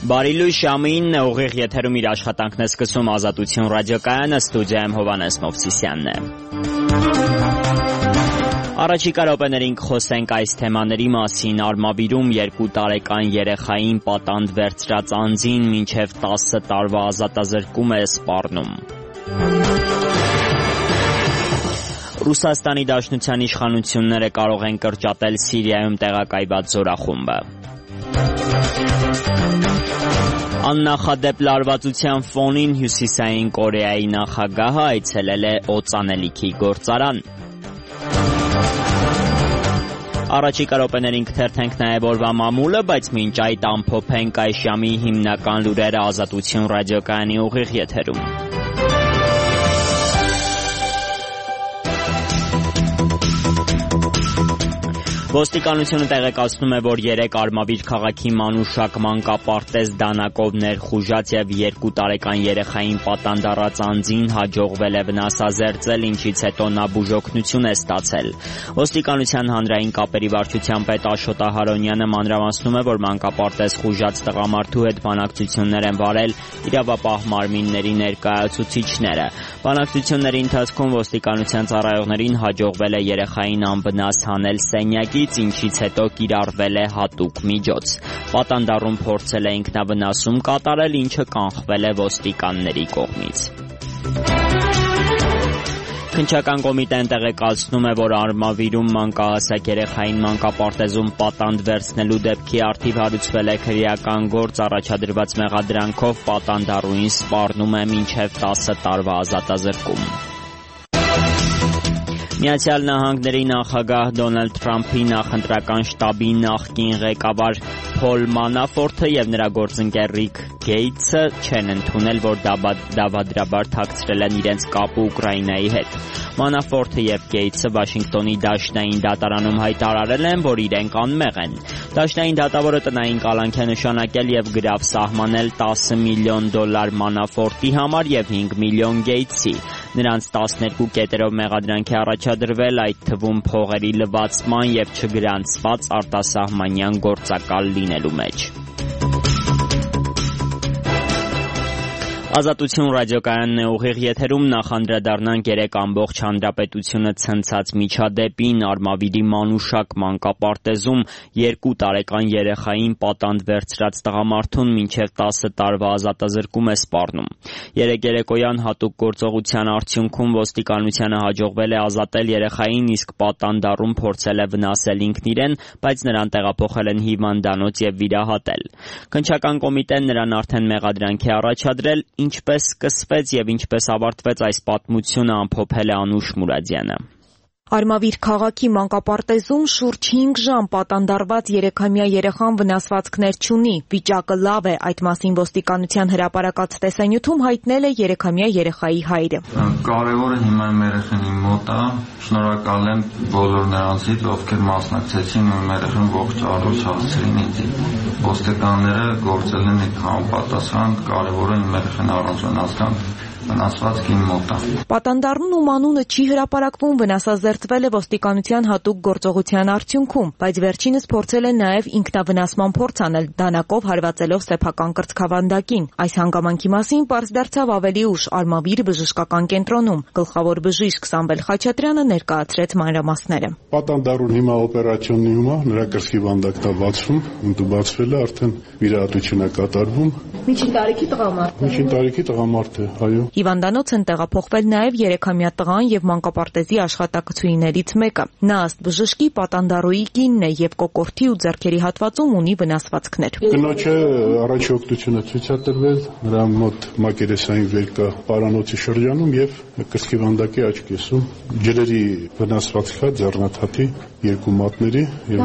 Բարիլույս Շամին ուղիղ եթերում իր աշխատանքն է սկսում Ազատություն ռադիոկայանը, ստուդիայում Հովհաննես Մովսիսյանն է։ Առաջիկա րոպեներին կխոսենք այս թեմաների մասին։ Արմավիրում 2 տարեկան երեխային պատանդ վերցրած անձին մինչև 10 տարվա ազատազրկում է սպառնում։ Ռուսաստանի Դաշնության իշխանությունները կարող են կրճատել Սիրիայում տեղակայված զորախումբը։ Աննախադեպ լարվածության ֆոնին Հյուսիսային Կորեայի նախագահը այցելել է օծանելիքի գործարան։ Առաջիկա րոպեներին կթերթենք նաև օրվա մամուլը, բայց մինչ այդ ամփոփենք այս ժամի հիմնական լուրերը Ազատություն ռադիոկայանի ուղիղ եթերում։ Ոստիկանությունը տեղեկացնում է, որ 3 Արմավիր քաղաքի Մանուշակ մանկապարտեզ դանակով ներխուժած եւ 2 տարեկան երեխային պատանդ առած անձին հաջողվել է վնասազերծել, ինչից հետո նա բուժօգնություն է ստացել։ Ոստիկանության հանրային կապերի վարչության պետ Աշոտ Ահարոնյանը մանրամասնում է, որ մանկապարտեզ խուժած տղամարդու հետ բանակցություններ են վարել իրավապահ մարմինների ներկայացուցիչները։ Բանակցությունների ընթացքում ոստիկանության ծառայողներին հաջողվել է երեխային անվնաս հանել սենյակի, ինչից հետո կիրառվել է հատուկ միջոց։ Պատանդառուն փորձել է ինքնավնասում կատարել, ինչը կանխվել է ոստիկանների կողմից։ Քննչական կոմիտեն տեղեկացնում է, որ Արմավիրում մանկահասակ երեխային մանկապարտեզում պատանդ վերցնելու դեպքի առթիվ հարուցվել է քրեական գործ, առաջադրված մեղադրանքով պատանդառուին սպառնում է մինչև 10 տարվա ազատազրկում։ Միացյալ Նահանգների նախագահ Դոնալդ Թրամփի նախընտրական շտաբի նախկին ղեկավար Փոլ Մանաֆորթը եւ նրա գործընկեր Ռիք Գեյթսը չեն ընդունել, որ դավադրաբար թաքցրել են իրենց կապը Ուկրաինայի հետ։ Մանաֆորթը եւ Գեյթսը Վաշինգտոնի դաշնային դատարանում հայտարարել են, որ իրենք անմեղ են։ Դաշնային դատավորը տնային կալանք է նշանակել եւ գրավ սահմանել $10 միլիոն Մանաֆորտի համար եւ $5 միլիոն Գեյթսի։ Նրանց 12 կետերով մեղադրանք է առաջադրվել, այդ թվում փողերի լվացման եւ չգրանցված արտասահմանյան գործակալ լինելու մեջ։ Ազատություն ռադիոկայանն է ուղիղ եթերում, նախ անդրադառնանք 3 ամբողջ հանրապետությունը ցնցած միջադեպին։ Արմավիրի Մանուշակ մանկապարտեզում 2 տարեկան երեխային պատանդ վերցրած տղամարդուն մինչև 10 տարվա ազատազրկում է սպառնում։ Երեկոյան հատուկ գործողության արդյունքում ոստիկանությանը հաջողվել է ազատել երեխային, իսկ պատանդառուն փորձել է վնասել ինքն իրեն, բայց նրան տեղափոխել են հիվանդանոց եւ վիրահատել։ Քննչական կոմիտեն նրան արդեն մեղադրանք է առաջադրել։ Ինչպես սկսվեց եւ ինչպես ավարտվեց այս պատմությունը, ամփոփել է Անուշ Մուրադյանը։ Արմավիր քաղաքի մանկապարտեզում շուրջ 5 ժամ պատանդառված 3-ամյա երեխան վնասվածքներ չունի։ Վիճակը լավ է, այդ մասին ոստիկանության հրապարակած տեսանյութում հայտնել է 3-ամյա երեխայի հայրը։ Կարևորը հիմա իմ երեխան իմ մոտ է, շնորհակալ եմ բոլոր նրանցից, ովքեր մասնակցեցին իմ երեխան ողջ առողջ հասցրին ինձ։ Ոստիկանները գործել են համապատասխան, կարևորը իմ երեխան առանց վնասվածք իմ մոտ է։ Պատանդառուն ում անունը չի հրապարակվում, վնասազերծվել է ոստիկանության հատուկ գործողության արդյունքում, բայց վերջինս փորձել է նաև ինքնավնասման փորձ անել, դանակով հարվածելով սեփական կրծքավանդակին։ Այս հանգամանքի մասին պարզ դարձավ ավելի ուշ Արմավիր բժշկական կենտրոնում։ Գլխավոր բժիշկ Սամվել Խաչատրյանը ներկայացրեց մանրամասները։ Պատանդառուն հիմա օպերացիոնի նրա կրծքի վանդակն է բացվում, ընդուբացվել է, արդեն վիրահատություն է կատարվում։ Միջին տարիքի տղամարդ։ Միջին տարիքի տղամարդ է, այո։ Հիվանդանոց են տեղափոխվել նաև 3-ամյա տղան եւ մանկապարտեզի աշխատակցուհիներից մեկը։ Նա ըստ բժշկի պատանդառուի կինն է եւ կոկորդի ու ձեռքերի հատվածում ունի վնասվածքներ։ Կնոջը առաջօգնությունը ցույց է տրվել, նրա մոտ մակերեսային վեր կա պարանոցի շրջանում եւ կրծքի վանդակի աջ կեսում ջրերի վնասվածք կա, ձեռնաթաթի 2 մատների եւ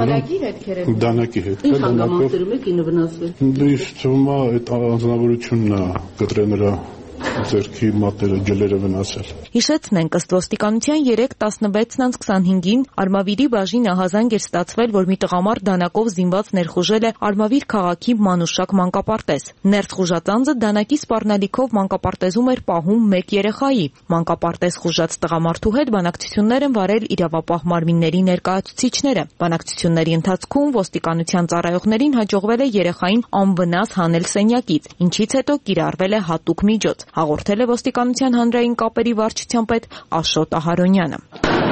դանակի հետ։ Ինչ հանգամանքներում է կինը վնասվել։ Դուք թվում է այդ անձնավորությունն է կտրել նրա ձեռքի մատները ջլերը վնասել։ Հիշեցնենք, ըստ ոստիկանության 3:16-25-ին Արմավիրի բաժին ահազանգ էր ստացվել, որ մի տղամարդ դանակով զինված ներխուժել է Արմավիր քաղաքի Մանուշակ մանկապարտեզ։ Ներս խուժածանձը դանակի սպառնալիքով մանկապարտեզում էր պահում 1 երեխայի։ Մանկապարտեզ խուժած տղամարդու հետ բանակցություններ են վարել իրավապահ մարմինների ներկայացուցիչները։ Բանակցությունների ընթացքում ոստիկանության ծառայողներին հաջողվել է երեխային անվնաս հանել սենյակից, ինչից հետո կիրառվել է հատուկ միջոց, հաղորդել է ոստիկանության հանրային կապերի վարչության պետ Աշոտ Ահարոնյանը։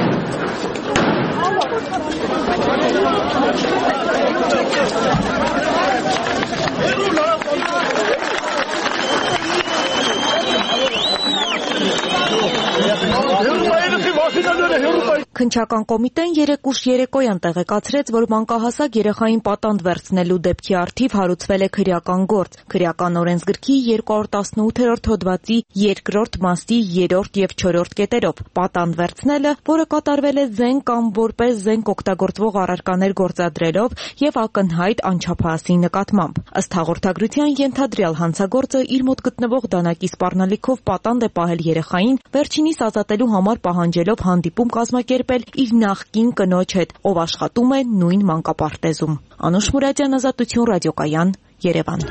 Քննչական կոմիտեն երեկ ուշ երեկոյան տեղեկացրեց, որ մանկահասակ երեխային պատանդ վերցնելու դեպքի առթիվ հարուցվել է քրեական գործ։ Քրեական օրենսգրքի 218-րդ հոդվածի 2-րդ մասի 3-րդ եւ 4-րդ կետերով պատանդ վերցնելը, որը կատարվել է զենք կամ որպես զենք օգտագործվող առարկաներ գործադրելով եւ ակնհայտ անչափահասի նկատմամբ։ Ըստ հաղորդագրության ենթադրյալ հանցագործը իր մոտ գտնվող դանակի սպառնալիքով պատանդ է պահել երեխային, վերջինիս ազատելու համար պահանջելով հանդիպում կազմակերպել իր նախկին կնոջ հետ, ով աշխատում է նույն մանկապարտեզում։ Անուշ Մուրադյան, Ազատություն, ռադիոկայան, Երևան։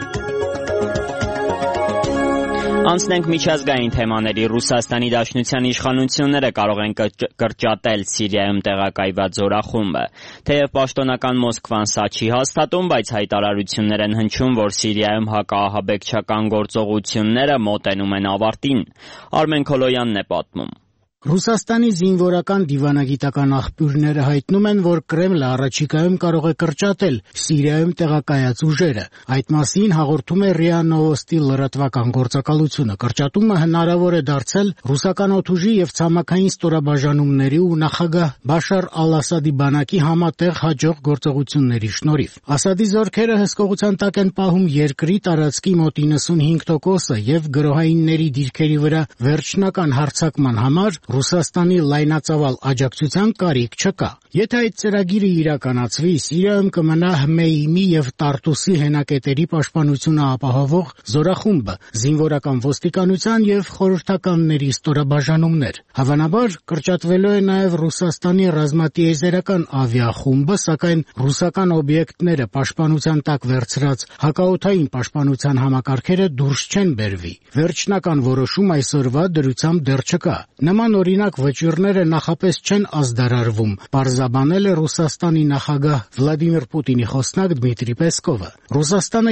Անցնենք միջազգային թեմաների։ Ռուսաստանի Դաշնության իշխանությունները կարող են կրճատել Սիրիայում տեղակայված զորախումբը։ Թեև պաշտոնական Մոսկվան սա չի հաստատում, բայց հայտարարություններ են հնչում, որ Սիրիայում հակաահաբեկչական գործողությունները մոտենում են ավարտին։ Արմեն Քոլոյանն է պատմում։ Ռուսաստանի զինվորական դիվանագիտական աղբյուրները հայտնում են, որ Կրեմլը առաջիկայում կարող է կրճատել Սիրիայում տեղակայած ուժերը։ Այդ մասին հաղորդում է ՌԻԱ Նովոստի լրատվական գործակալությունը։ Կրճատումը հնարավոր է դարձել ռուսական օդուժի եւ ցամաքային ստորաբաժանումների ու նախագահ Բաշար Ալ-Ասադի բանակի համատեղ հաջող գործողությունների շնորհիվ։ Ասադի զորքերը հսկողության տակ են պահում երկրի տարածքի մոտ 95%-ը եւ գրոհայինների դիրքերի վրա վերջնական հարձակման համար Ռուսաստանի լայնածավալ աջակցության կարիք չկա։ Եթե այդ ծրագիրը իրականացվի, Սիրիայում կմնա Հմեյմի եւ Տարտուսի հենակետերի պաշտպանությունը ապահովող զորախումբը, զինվորական ոստիկանության եւ խորհրդականների ստորաբաժանումներ։ Հավանաբար կրճատվելու է նաեւ Ռուսաստանի ռազմատիեզերական ավիախումբը, սակայն ռուսական օբյեկտները պաշտպանության տակ վերցրած հակաօդային պաշտպանության համակարգերը դուրս չեն բերվի։ Վերջնական որոշում այսօրվա դրությամբ դեռ չկա։ Նման օրինակ վճիռները նախապես չեն ազդարարվում, պարզաբանել է Ռուսաստանի նախագահ Վլադիմիր Պուտինի խոսնակ Դմիտրի Պեսկովը։ Ռուսաստանը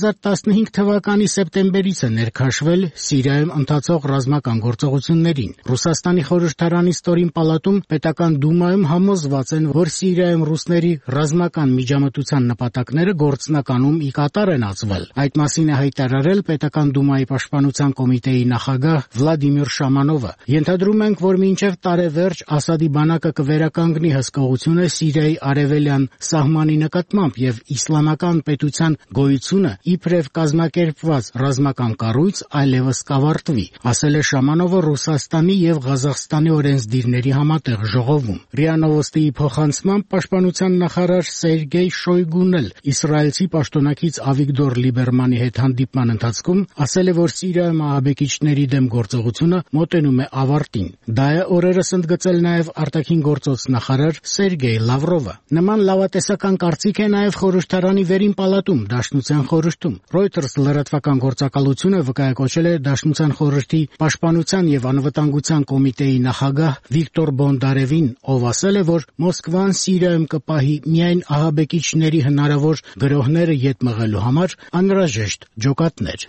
2015 թվականի սեպտեմբերից է ներքաշվել Սիրիայում ընթացող ռազմական գործողություններին։ Ռուսաստանի խորհրդարանի ստորին պալատում պետական դումայում համոզված են, որ Սիրիայում ռուսների ռազմական միջամտության նպատակները գործնականում ի կատար են ածվել։ Այդ մասին է հայտարարել պետական դումայի պաշտպանության կոմիտեի նախագահ Վլադիմիր Շամանովը։ Ենթադրում ենք, որ մինչև տարեվերջ Ասադի բանակը կվերականգնի հսկողությունը Սիրիայի արևելյան սահմանի նկատմամբ եւ իսլամական պետության գոյությունը իբրև կազմակերպված ռազմական կառույց այլևս կավարտվի, ասել է Շամանովը Ռուսաստանի եւ Ղազախստանի օրենսդիրների համատեղ ժողովում։ ՌԻԱ Նովոստիի փոխանցմամբ պաշտպանության նախարար Սերգեյ Շոյգուն էլ իսրայելցի պաշտոնակից Ավիգդոր Լիբերմանի հետ հանդիպման ընթացքում ասել է, որ Սիրիայում ահաբեկիչների դեմ գործողությունը մոտենում է ավարտին։ Դա է օրերս ընդգծել նաև արտաքին գործոց նախարար Սերգեյ Լավրովը։ Նման լավատեսական կարծիք է նաև խորհրդարանի վերին պալատում Դաշնության խորհրդում։ Reuters լրատվական գործակալությունը վկայակոչել է Դաշնության խորհրդի պաշտպանության եւ անվտանգության կոմիտեի նախագահ Վիկտոր Բոնդարևին, ով ասել է, որ Մոսկվան Սիրիայում կպահի միայն ահաբեկիչների հնարավոր գրոհները ետ մղելու համար անհրաժեշտ ջոկատներ։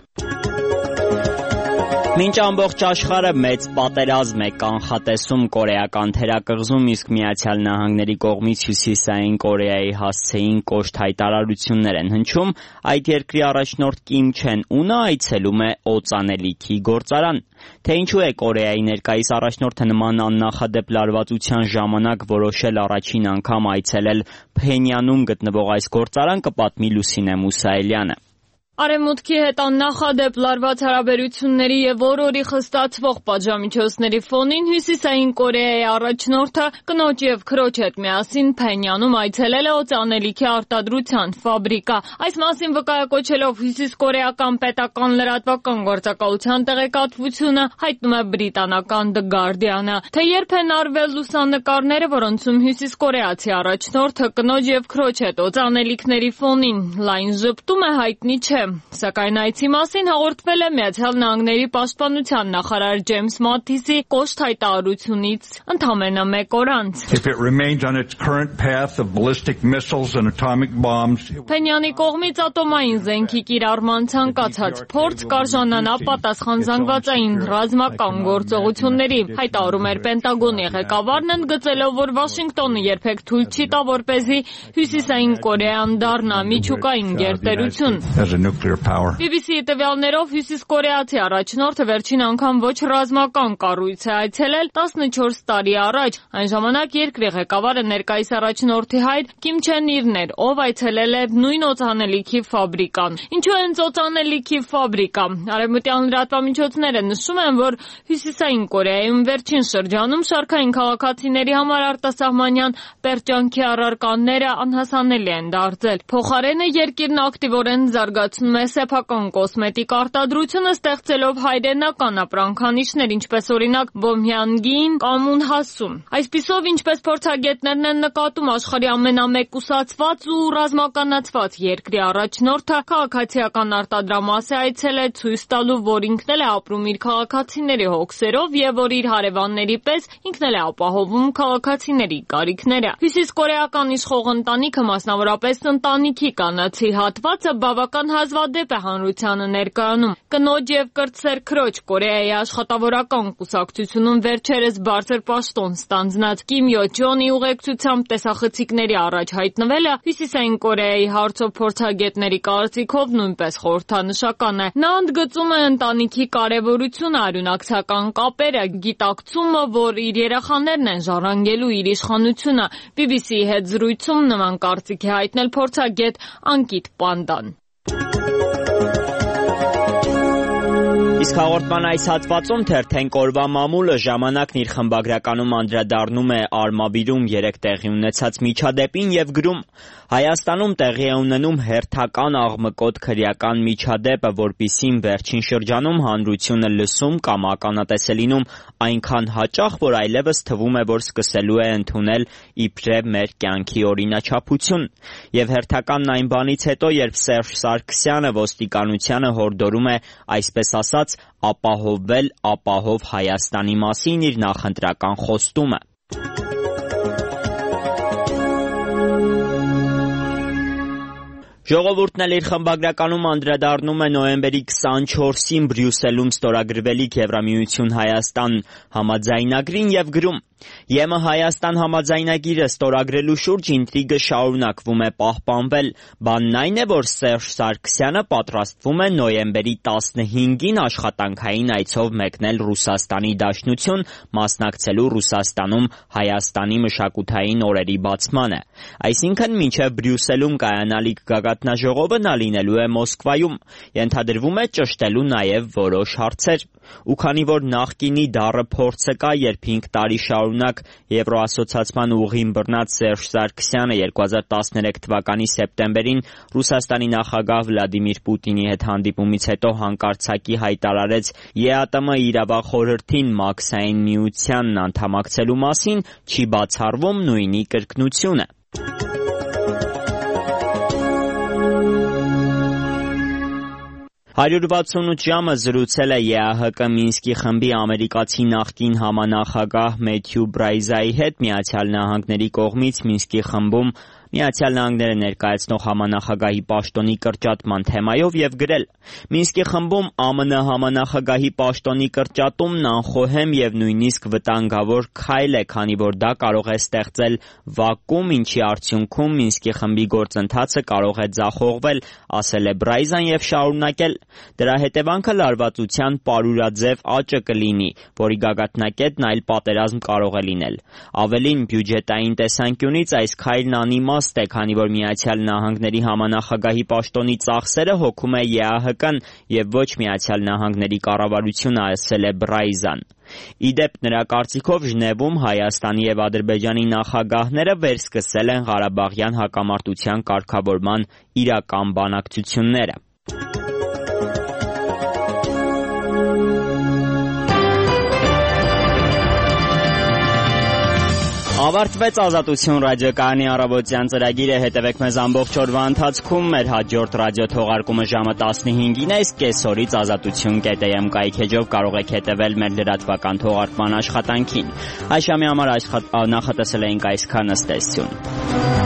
Մինչ ամբողջ աշխարհը մեծ պատերազմ է կանխատեսում Կորեական թերակղզում, իսկ Միացյալ Նահանգների կողմից Հյուսիսային Կորեայի հասցեին կոշտ հայտարարություններ են հնչում, այդ երկրի առաջնորդ Կիմ Չեն Ունը այցելում է օծանելիքի գործարան։ Թե ինչու է Կորեայի ներկայիս առաջնորդը նման աննախադեպ լարվածության ժամանակ որոշել առաջին անգամ այցելել Փենյանում գտնվող այս գործարան, կպատմի Լուսինե Մուսայելյանը։ Արևմուտքի հետ աննախադեպ լարված հարաբերությունների եւ օր-օրի խստացվող պատժամիջոցների ֆոնին Հյուսիսային Կորեայի առաջնորդը կնոջ եւ քրոջ հետ միասին Փենյանում այցելել է օծանելիքի արտադրության ֆաբրիկա։ Այս մասին վկայակոչելով հյուսիսկորեական պետական լրատվական գործակալության տեղեկատվությունը հայտնում է բրիտանական The Guardian-ը, թե երբ են արվել լուսանկարները, որոնցում հյուսիսկորեացի առաջնորդը կնոջ եւ քրոջ հետ օծանելիքների ֆոնին լայն ժպտում է, հայտնի չէ։ Սակայն այցի մասին հաղորդվել է Միացյալ Նահանգների պաշտպանության նախարար Ջեյմս Մաթիսի կոշտ հայտարարությունից ընդամենը մեկ օր անց։ Փենյանի կողմից ատոմային զենքի կիրառման ցանկացած փորձ կարժանանա պատասխան զանգվածային ռազմական գործողությունների, հայտարարում էր Պենտագոնի ղեկավարն, ընդգծելով, որ Վաշինգտոնը երբեք թույլ չի տա, որպեսզի Հյուսիսային Կորեան դառնա միջուկային գերտերություն։ BBC-ի տվյալներով հյուսիսկորեացի առաջնորդը վերջին անգամ ոչ ռազմական կառույց է այցելել 14 տարի առաջ։ Այն ժամանակ երկրի ղեկավարը ներկայիս առաջնորդի հայր Կիմ Չեն Իրն էր, ով այցելել է նույն օծանելիքի ֆաբրիկան։ Ինչու են օծանելիքի ֆաբրիկա։ Արևմտյան լրատվամիջոցները նշում են, որ Հյուսիսային Կորեայում վերջին շրջանում շարքային քաղաքացիների համար արտասահմանյան պերճանքի առարկաները անհասանելի են դարձել։ Փոխարենը երկիրն ակտիվորեն զարգացնում է սեփական կոսմետիկ արտադրությունը, ստեղծելով հայրենական ապրանքանիշներ, ինչպես օրինակ Բոմհյանգին կամ Ունհասում։ Այսպիսով, ինչպես փորձագետներն են նկատում, աշխարհի ամենամեկուսացված ու ռազմականացված երկրի առաջնորդը քաղաքացիական արտադրամաս է այցելել ցույց տալու, որ ինքն էլ է ապրում իր քաղաքացիների հոգսերով եւ որ իր հարևանների պես ինքն էլ է ապահովում քաղաքացիների կարիքները։ Հյուսիսկորեական իշխող ընտանիքը, մասնավորապես ընտանիքի կանացի հատվածը բավական հազվադեպ է հանրությանը ներկայանում։ Կնոջ եւ կրտսեր քրոջ Կորեայի աշխատավորական կուսակցությունում վերջերս բարձր պաշտոն ստանձնած Կիմ Յո Չոնի ուղեկցությամբ տեսախցիկների առաջ հայտնվելը Հյուսիսային Կորեայի հարցով փորձագետների կարծիքով նույնպես խորհրդանշական է։ Նա ընդգծում է ընտանիքի կարևորությունը, արյունակցական կապերը, գիտակցումը, որ իր երեխաներն են ժառանգելու իր իշխանությունը։ BBC-ի հետ զրույցում նման կարծիք է հայտնել փորձագետ Անկիտ Պանդան։ Իսկ հաղորդման այս հատվածում թերթենք օրվա մամուլը ժամանակն իր խմբագրականում անդրադառնում է Արմավիրում 3 տեղի ունեցած միջադեպին եւ գրում. Հայաստանում տեղի է ունենում հերթական աղմկոտ քրեական միջադեպը, որպիսին վերջին շրջանում հանրությունը լսում կամ ականատես է լինում այնքան հաճախ, որ այլևս թվում է, որ սկսելու է ընդունել իբրև մեր կյանքի օրինաչափություն։ Եվ հերթականն այն բանից հետո, երբ Սերժ Սարգսյանը ոստիկանությանը հորդորում է, այսպես ասած, ապահովել ապահով Հայաստանի մասին իր նախընտրական խոստումը։ Ժողովուրդն էլ իր խմբագրականում անդրադառնում է նոյեմբերի 24-ին Բրյուսելում ստորագրվելիք Եվրամիություն Հայաստան համաձայնագրին եւ գրում. ԵՄ Հայաստան համաձայնագիրը ստորագրելու շուրջ ինտրիգը շարունակվում է պահպանվել։ Բանն այն է, որ Սերժ Սարգսյանը պատրաստվում է նոյեմբերի 15-ին աշխատանքային այցով մեկնել Ռուսաստանի Դաշնություն, մասնակցելու Ռուսաստանում Հայաստանի մշակութային օրերի բացմանը։ Այսինքն, մինչև Բրյուսելում կայանալիք գագաթնաժողովը նա լինելու է Մոսկվայում։ Ենթադրվում է ճշտելու նաև որոշ հարցեր։ Ու քանի որ նախկինի դառը փորձը կա, երբ 5 տարի շարունակ Եվրոասոցիացման ուղին բռնած Սերժ Սարգսյանը 2013 թվականի սեպտեմբերին Ռուսաստանի նախագահ Վլադիմիր Պուտինի հետ հանդիպումից հետո հանկարծակի հայտարարեց ԵԱՏՄ իրավախորհրդին Մաքսային միությանն անդամակցելու մասին, չի բացառվում նույնի կրկնությունը։ 168 ժամը զրուցել է ԵԱՀԿ Մինսկի խմբի ամերիկացի նախկին համանախագահ Մեթյու Բրայզայի հետ Միացյալ Նահանգների կողմից Մինսկի խմբում Միացյալ Նահանգները ներկայացնող համանախագահի պաշտոնի կրճատման թեմայով եւ գրել. Մինսկի խմբում ԱՄՆ համանախագահի պաշտոնի կրճատումն անխոհեմ եւ նույնիսկ վտանգավոր քայլ է, քանի որ դա կարող է ստեղծել վակուում, ինչի արդյունքում Մինսկի խմբի գործընթացը կարող է ձախողվել, ասել է Բրայզան եւ շարունակել. Դրա հետևանքը լարվածության պարուրաձև աճը կլինի, որի գագաթնակետն այլ պատերազմ կարող է լինել։ Ավելին, բյուջետային տեսանկյունից այս քայլն անիմաստ իմաստ է, քանի որ Միացյալ Նահանգների համանախագահի պաշտոնի ծախսերը հոգում է ԵԱՀԿ-ն եւ ոչ Միացյալ Նահանգների կառավարությունը, ասել է Բրայզան։ Իդեպ նրա կարծիքով Ժնևում Հայաստանի եւ Ադրբեջանի նախագահները վերսկսել են Ղարաբաղյան հակամարտության կարգավորման իրական բանակցությունները։ Ավարտվեց Ազատություն ռադիոկայանի առավոտյան ծրագիրը, հետևեք մեզ ամբողջ օրվա ընթացքում, մեր հաջորդ ռադիո թողարկումը ժամը 15-ին է, իսկ կեսօրից azatutun.am կայքեջով կարող եք հետևել մեր լրատվական թողարկման աշխատանքին։ Այս ժամի համար նախատեսել էինք այսքան, ըստ էության։